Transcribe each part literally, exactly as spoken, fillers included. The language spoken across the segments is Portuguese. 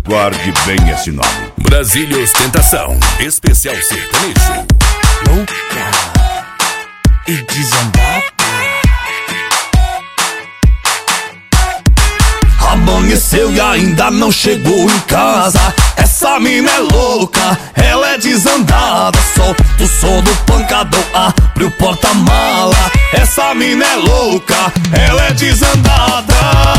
Guarde bem esse nome. Brasília Ostentação, especial sertanejo. Louca e desandada. Amanheceu e ainda não chegou em casa. Essa mina é louca, ela é desandada. Solta o som do pancadão, abre o porta-mala. Essa mina é louca, ela é desandada.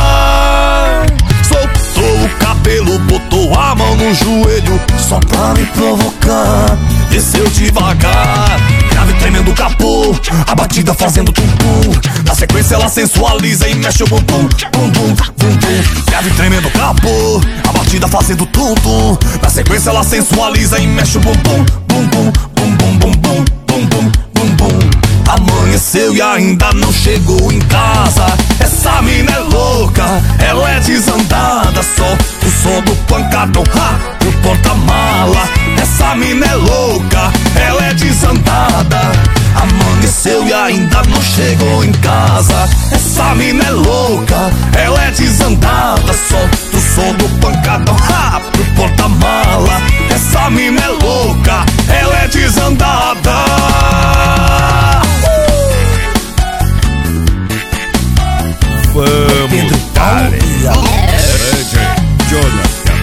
Soltou o cabelo, botou a mão no joelho, só pra me provocar. Desceu devagar, grave tremendo o capô, a batida fazendo tum-tum. Na sequência ela sensualiza e mexe o bumbum, bumbum, bumbum. Grave tremendo o capô, a batida fazendo tum-tum. Na sequência ela sensualiza e mexe o bumbum, bumbum, bumbum, bumbum, bumbum, bumbum. Amanheceu e ainda não chegou em casa. Essa mina é louca, ela é desandada. Só o som do pancadão, abre o porta-mala. Essa mina é louca, ela é desandada. Amanheceu e ainda não chegou em casa. Essa mina é louca, ela é desandada. Só o som do pancadão, abre o porta-mala. Essa mina é louca, ela é desandada. Vamos, Pedro Paulo e Alex Jonathan.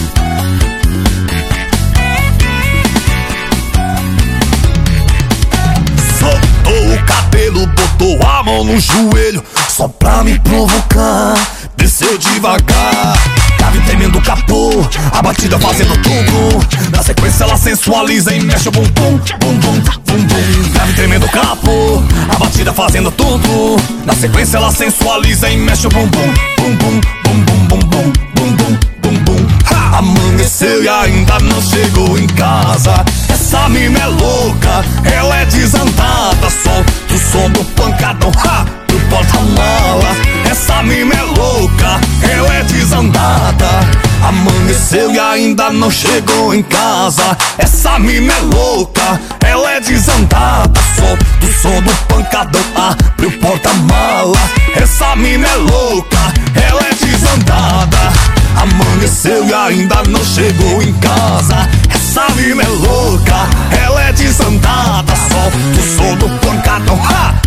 Soltou o cabelo, botou a mão no joelho, só pra me provocar. Desceu devagar, grave tremendo o capô, a batida fazendo tum-tum. Na sequência ela sensualiza e mexe o bumbum, bumbum, bumbum. Grave tremendo o capô, a batida fazendo tum-tum. Na sequência ela sensualiza e mexe o bumbum, bumbum, bumbum, bumbum, bumbum, bumbum. Amanheceu e ainda não chegou em casa. Essa mina é louca, ela é desandada. Solta o som do pancadão, ha, do porta-mala. Essa mina é louca, ela é desandada. Amanheceu e ainda não chegou em casa. Essa mina é louca, ela é desandada. Solta o som do pancadão, abre o porta-mala. Essa mina é louca, ela é desandada. Amanheceu e ainda não chegou em casa. Essa mina é louca, ela é desandada. Solta o som do pancadão, ha,